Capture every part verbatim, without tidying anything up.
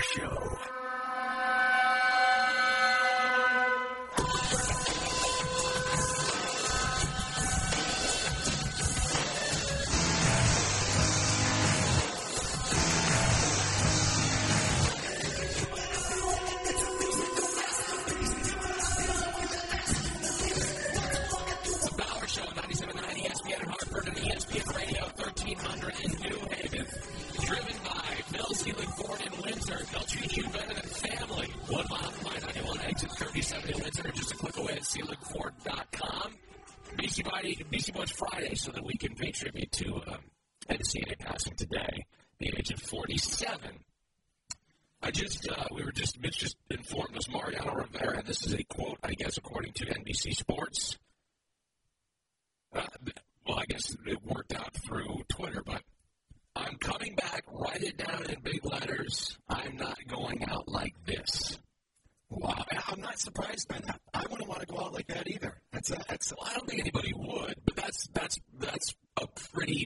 Show. Beastie Boys Friday, so that we can pay tribute to um, Ed Cena passing today, the age of forty-seven. I just, uh, we were just, Mitch just informed us, Mariano Rivera, and this is a quote, I guess, according to N B C Sports. Uh, well, I guess it worked out through Twitter, but I'm coming back, write it down in big letters. I'm not going out like this. Wow, I'm not surprised by that. I wouldn't want to go out like that either. That's a, that's a, well, I don't think anybody would, but that's that's that's a pretty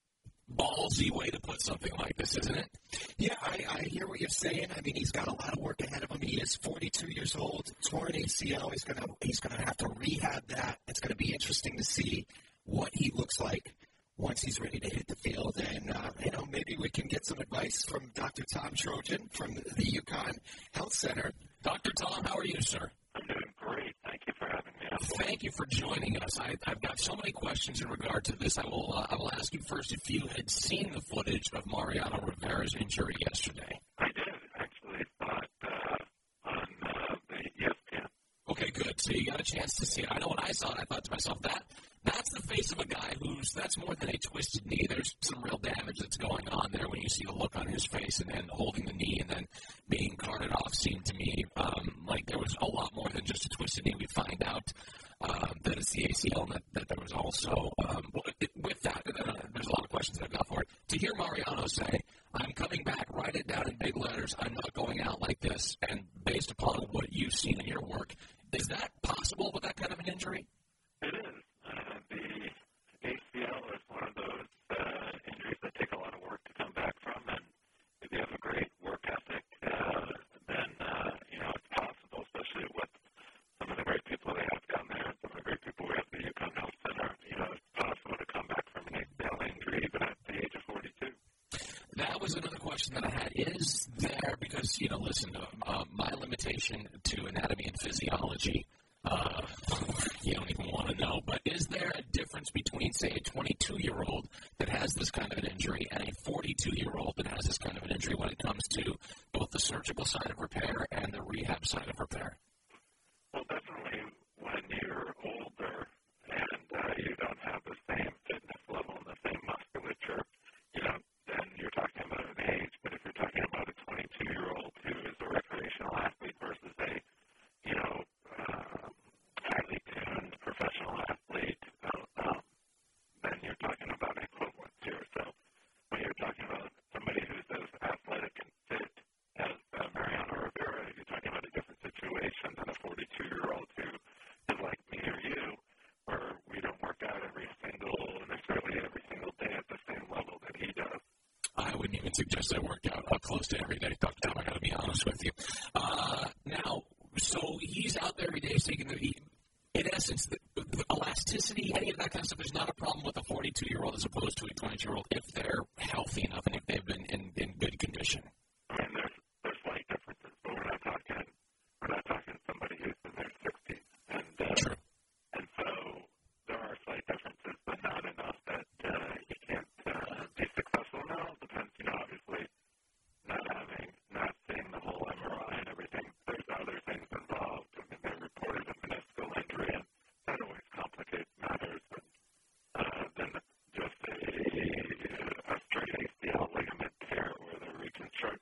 ballsy way to put something like this, isn't it? Yeah, I, I hear what you're saying. I mean, he's got a lot of work ahead of him. He is forty-two years old, torn A C L. He's gonna he's gonna have to rehab that. It's gonna be interesting to see what he looks like once he's ready to hit the field. And, uh, you know, maybe we can get some advice from Doctor Tom Trojan from the UConn Health Center. Doctor Tom, how are you, sir? I'm doing great. Thank you for having me. Thank you for joining us. I, I've got so many questions in regard to this. I will uh, I will ask you first if you had seen the footage of Mariano Rivera's injury yesterday. I did, actually. Saw it uh, on uh, the E S P N. Okay, good. So you got a chance to see it. I know when I saw it, I thought to myself, that that's the face of a guy who's, that's more than a twisted knee. There's some real damage that's going on there when you see the look on his face, and then holding the knee and then being carted off seemed to me um, like there was a lot more than just a twisted knee. We find out uh, that it's the A C L, and that, that there was also, um, with that, uh, there's a lot of questions that I've got for it. To hear Mariano say, I'm coming back, write it down in big letters, I'm not going out like this, and based upon what you've seen in your work, is that possible with that kind of an injury? It is. Uh, the A C L is one of those uh, injuries that take a lot of work to come back from, and if you have a great work ethic, uh, then, uh, you know, it's possible, especially with some of the great people they have down there, some of the great people we have at the UConn Health Center. You know, it's possible to come back from an A C L injury even at the age of forty-two. That was another question that I had. Is there, because, you know, listen, uh, my limitation to anatomy and physiology, uh, you don't even want to know, but is there a difference between, say, a twenty-two-year-old that has this kind of an injury and a forty-two-year-old that has this kind of an injury when it comes to both the surgical side of repair and the rehab side of repair? Well, definitely when you're older and uh, you don't have the same fitness level and the same musculature, you know, then you're talking about an age. But if you're talking about a twenty-two-year-old who is a recreational athlete versus a, you know, uh, highly tuned professional athlete, uh, um, then you're talking about equivalence here. So when you're talking about somebody who's as athletic and fit as uh, Mariano Rivera, you're talking about a different situation than a forty-two-year-old who is like me or you, where we don't work out every single, necessarily every single day at the same level that he does. I wouldn't even suggest I work out up close to every day, Doctor Tom. I got to be honest with you. Uh, now, so he's out there every day taking the, in essence, the, the elasticity, any of that kind of stuff. There's not a problem with a forty-two-year-old as opposed to a twenty-two-year-old if they're healthy enough and if they've been in, in good condition. I mean, there's there's slight differences, but we're not talking we're not talking somebody who's in their sixties, and uh, True. and so there are slight differences, but not enough that uh, you can't uh, be successful. Now it depends, you know, obviously, not having not seeing the whole M R I and everything. There's other things involved. I mean, they reported a meniscal injury, and that always complicates matters. And uh, then just a, a straight A C L ligament tear where they're reconstructing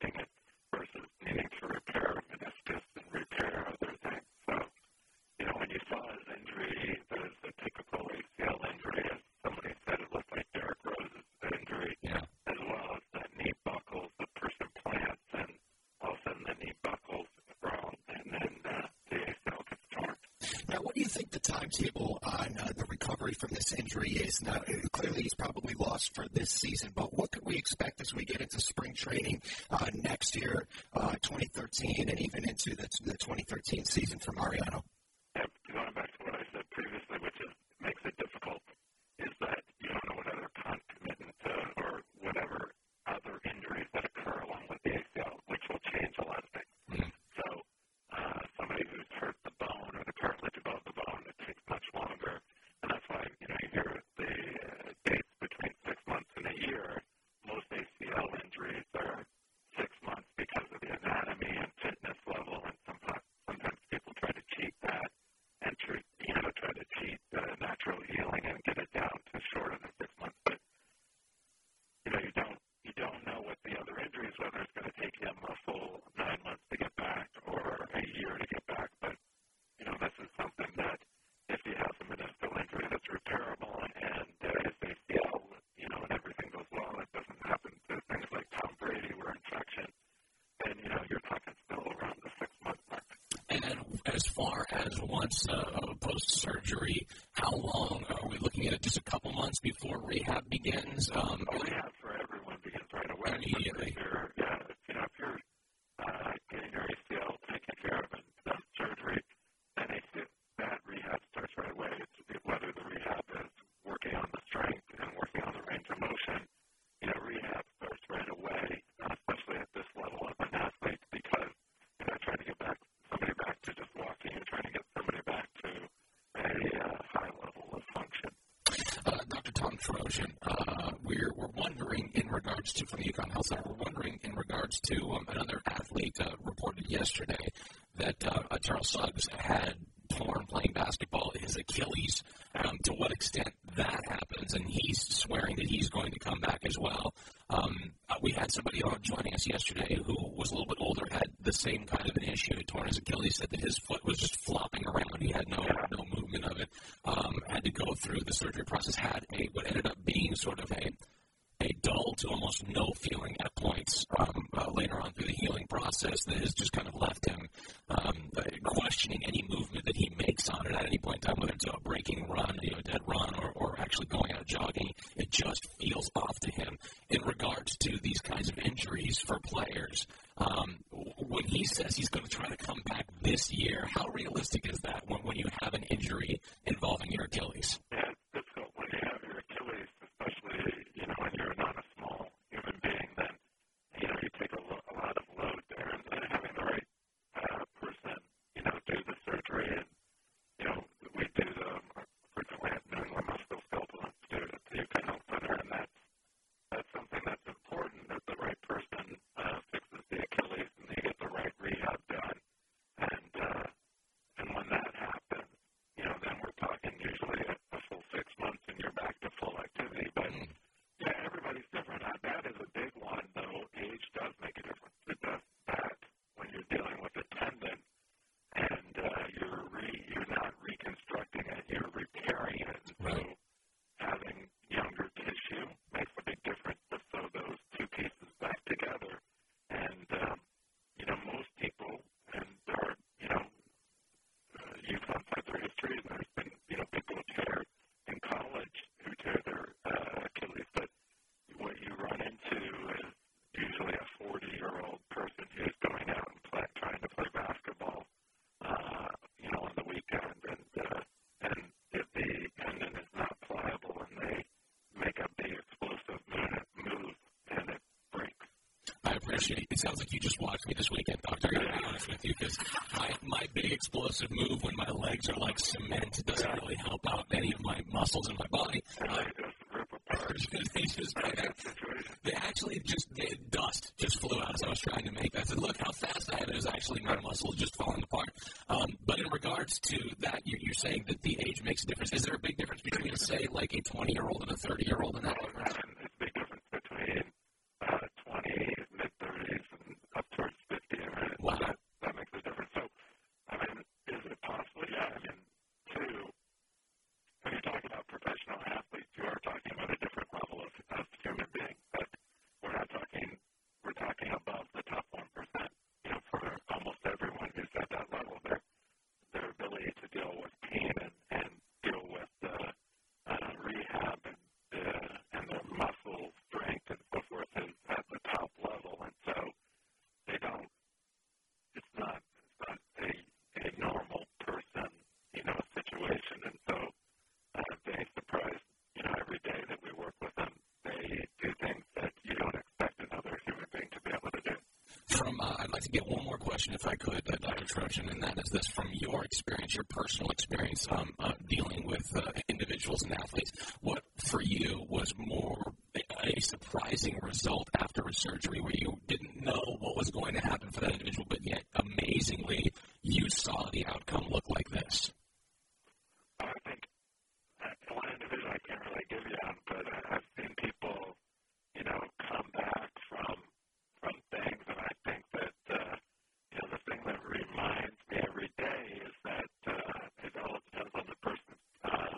Now, what do you think the timetable on uh, the recovery from this injury is? Now, clearly he's probably lost for this season, but what could we expect as we get into spring training uh, next year, uh, twenty thirteen, and even into the, the twenty thirteen season for Mariano? Yeah, going back to what I said previously, which is makes it difficult, is that you don't know what other concomitant uh, or whatever other injuries that occur along with the A C L, which will change a lot of things. Mm-hmm. So uh, somebody who's hurt the bone or the cartilage above the bone, it takes much longer. And that's why, you know, you hear the uh, dates between six months and a year. Most A C L injuries are six months because of the anatomy and fitness level, and sometimes, sometimes people try to cheat that and, treat, you know, try to cheat uh, natural healing and get it down to shorter than six months. But, you know, you don't You don't know what the other injuries, whether it's going to take you a muscle nine months to get back or a year to get back. But, you know, this is something that if you have a meniscal injury that's repairable and uh, his A C L, you know, and everything goes well, it doesn't happen to things like Tom Brady where infection, then, you know, you're talking still around the six-month mark. And as far as once uh, post-surgery, how long are we looking at? Just a couple months before rehab begins? Um, oh, rehab for everyone begins right away. Immediately. If you're, yeah, if, you know, if you're uh, getting your A C L taken care of and done surgery, then A C L, that rehab starts right away. It's whether the rehab is working on the strength and working on the range of motion. You know, rehab starts right away, uh, especially at this level of an athlete, because you're not trying to get back somebody back to just walking. You're trying to get somebody back to a uh, high level of function. Uh, Doctor Tom Trojan, uh, we're we're wondering in regards to, from the UConn Health Center, we're wondering in regards to um, another athlete uh, reported yesterday that uh, Charles Suggs had torn playing basketball his Achilles. Um, to what extent that happens, and he's swearing that he's going to come back as well. Um, uh, we had somebody on joining us yesterday who was a little bit older, had the same kind of an issue. He torn his Achilles, said that his foot was just flopping around. He had no no movement of it. Um, had to go through the surgery process. Had a what ended up being sort of a a dull to almost no feeling at points um, uh, later on through the healing process that has just kind of left him um, uh, questioning any movement that he makes on it at any point in time, whether it's a breaking run, you know, a dead run, or, or actually going out jogging. It just feels off to him. In regards to these kinds of injuries for players, um, when he says he's going to try to come back this year, how realistic is that when, when you have an injury involving your Achilles? Yeah, it's difficult when you have your Achilles, especially, you know, when you're not a small human being, then, you know, you take a, lo- a lot of load there, and then having the right uh, person, you know, do the surgery, and, you know, we do the, frequently at New England Musculoskeletal Institute at the UConn Health Center, and that's, that's something that's important, that the right person uh, fixes the Achilles and they get the right rehab done, and, uh, and when that happens, you know, then we're talking usually a, a full six months and you're back to full activity. But, yeah, everybody's different. Uh, that is a big one, though. Age does make a difference. It does that when you're dealing with a tendon and uh, you're re, you're not reconstructing it, you're repairing it. And so having younger tissue makes a big difference to sew those two pieces back together. And, um, you know, most people, and there are, you know, uh, you've had their history, and there's been, you know, people who tear in college who tear their uh, Achilles, but what you run into is usually a forty-year-old person who's going out and play, trying to play basketball, uh, you know, on the weekend, and uh, and if the tendon is not pliable and they make a big explosive move, and it breaks. I appreciate it. It sounds like you just watched me this weekend, Doctor. I got to be honest with you, because my, my big explosive move when my legs are like cement, it doesn't really help out any of my muscles in my body. Uh, they just they actually just they, dust just flew out as I was trying to make that. I said, look how fast I had it. It was actually my muscles just falling apart. Um, but in regards to that, you, you're saying that the age makes a difference. Is there a big difference between, say, like a twenty-year-old and a thirty-year-old in that regard? There's a big difference between uh, twenty, mid-thirties, and up towards fifty. I mean, wow. that, that makes a difference. So, I mean, is it possible? Yeah. I mean, two, when you're talking about professional athletes, you are talking about a different level of, of human being. But we're not talking, we're talking above the top one percent. You know, for almost everyone who's at that level, their, their ability to deal with From, uh, I'd like to get one more question, if I could, uh, Doctor Trojan, and that is this: from your experience, your personal experience, um, uh, dealing with uh, individuals and athletes, what for you was more a surprising result after a surgery where you didn't know what was going to happen for that individual, but yet amazingly you saw the outcome look like this? I think uh, one individual I can't really give you on, but I, I've seen people, you know, come back from from things, and I think that uh, you know the thing that reminds me every day is that uh, it all depends on the person's uh,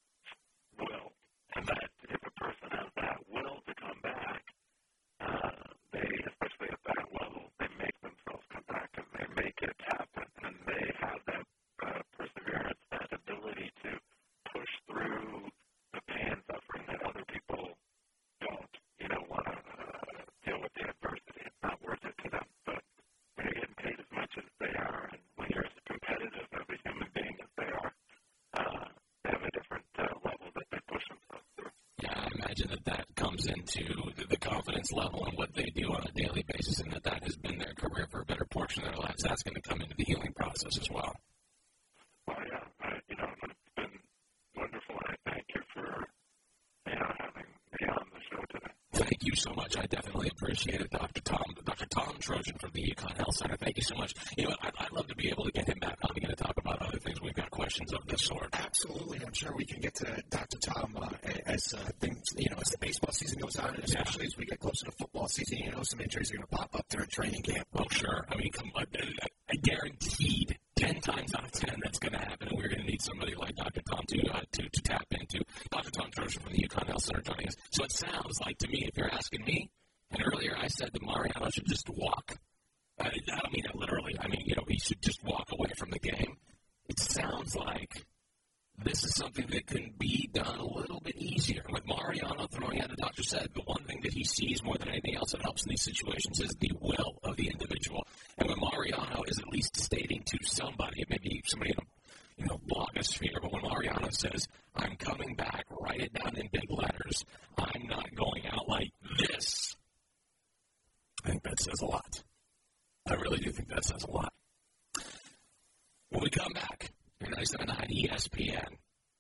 will, and that if a person has that will to come back, uh, they, especially at that level, they make themselves come back and they make it happen, and they have that uh, perseverance, that ability to push through the pain and suffering that other people don't, you know, want to uh, deal with the adversity. It's not worth it to them. But when you're getting paid as much as they are, and when you're as competitive as a human being as they are, uh, they have a different uh, level that they push themselves through. Yeah, I imagine that that comes into the, the confidence level and what they do on a daily basis, and that that has been their career for a better portion of their lives. That's going to come into the healing process as well. Well, yeah, I, you know, it's been wonderful, and I thank you for, you know, having me on the show today. Thank you so much. I definitely appreciate it, Doctor Tom. Doctor Tom Trojan from the UConn Health Center. Thank you so much. You know, I'd, I'd love to be able to get him back on again to talk about other things. We've got questions of this sort. Absolutely. I'm sure we can get to Doctor Tom uh, as uh, things, you know, as the baseball season goes on, and especially yeah. as we get closer to football season. You know, some injuries are going to pop up during training camp. Oh, sure. I mean, come on. I guaranteed ten times out of ten that's going to happen, and we're going to need somebody like Doctor Tom to, uh, to, to tap into. Doctor Tom Trojan from the UConn Health Center joining us. So it sounds like to me, if you're asking me, and earlier I said that Mariano should just walk. I, I don't mean that literally. I mean, you know, he should just walk away from the game. It sounds like this is something that can be done a little bit easier. With Mariano throwing out, the doctor said, the one thing that he sees more than anything else that helps in these situations is the will of the individual. And when Mariano is at least stating to somebody, maybe somebody in a you know, blogosphere, but when Mariano says, I'm coming back, write it down in big letters,